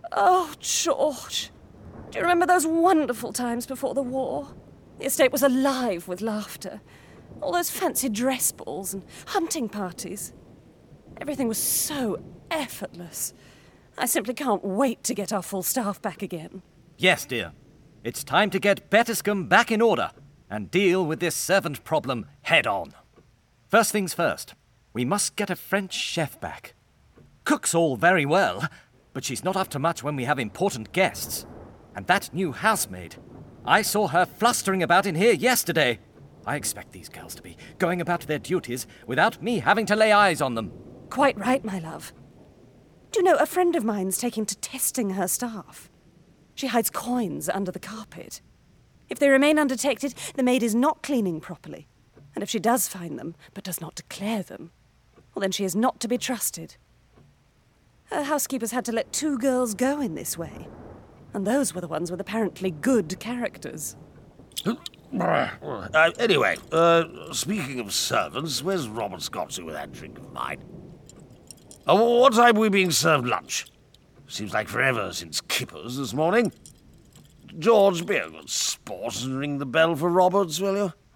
Oh, George. Do you remember those wonderful times before the war? The estate was alive with laughter. All those fancy dress balls and hunting parties. Everything was so effortless. I simply can't wait to get our full staff back again. Yes, dear. It's time to get Bettiscombe back in order and deal with this servant problem head on. First things first, we must get a French chef back. Cook's all very well, but she's not up to much when we have important guests. And that new housemaid, I saw her flustering about in here yesterday. I expect these girls to be going about their duties without me having to lay eyes on them. Quite right, my love. Do you know, a friend of mine's taking to testing her staff. She hides coins under the carpet. If they remain undetected, the maid is not cleaning properly. And if she does find them, but does not declare them, well, then she is not to be trusted. Her housekeepers had to let 2 girls go in this way. And those were the ones with apparently good characters. Anyway, speaking of servants, where's Robert's got to with that drink of mine? What time are we being served lunch? Seems like forever since Kippers this morning. George, be a good sport and ring the bell for Roberts, will you?